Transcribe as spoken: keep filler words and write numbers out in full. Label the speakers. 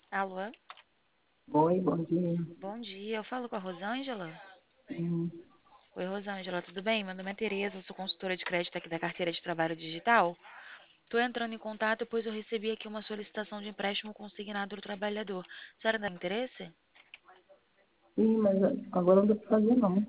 Speaker 1: Alô?
Speaker 2: Oi, bom dia.
Speaker 1: Bom dia, eu falo com a Rosângela?
Speaker 2: Sim,
Speaker 1: Oi, Rosângela, tudo bem? Meu nome é Tereza, eu sou consultora de crédito aqui da carteira de trabalho digital. Estou entrando em contato pois eu recebi aqui uma solicitação de empréstimo consignado do trabalhador. A senhora dá interesse?
Speaker 2: sim, mas agora não dá pra fazer não.